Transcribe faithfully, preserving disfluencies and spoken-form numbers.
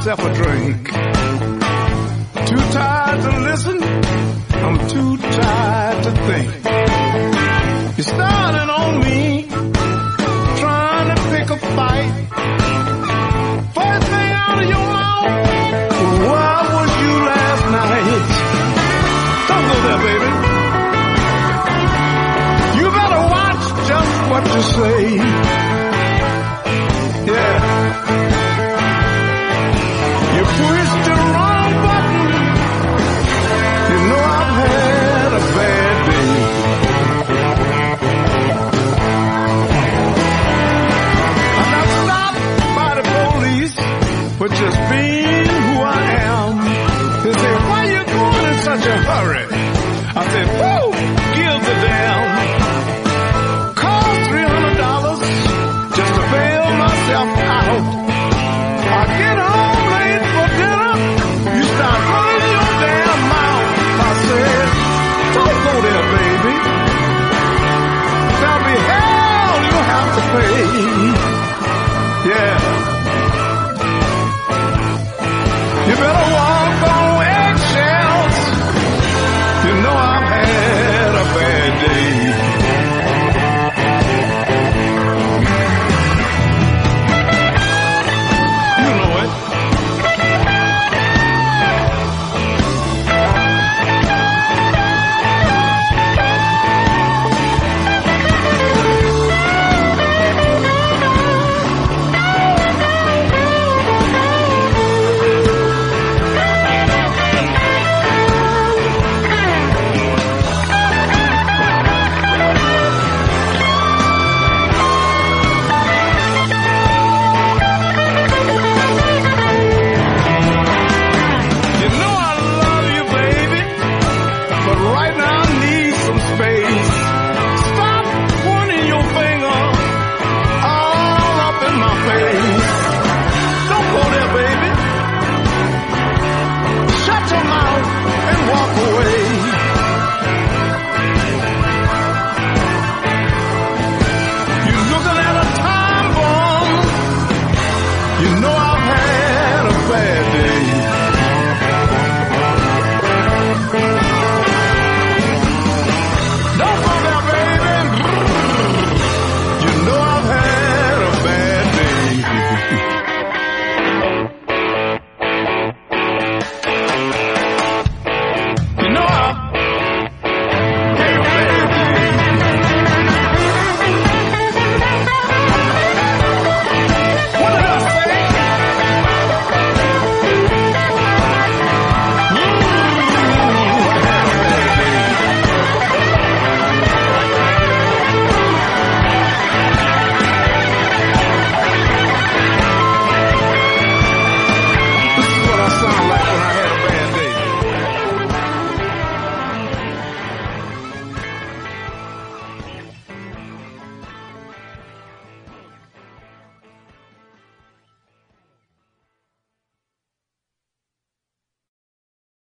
myself a drink. Too tired to listen, I'm too tired to think. You're starting on me, trying to pick a fight. First thing out of your mouth, where was you last night? Don't go there, baby. You better watch just what you say. Yeah. You pushed the wrong button. You know I've had a bad day. I'm not stopped by the police for just being who I am. They say, why you going in such a hurry? I said, whoo, guilty damn. Cost three hundred dollars just to bail myself out.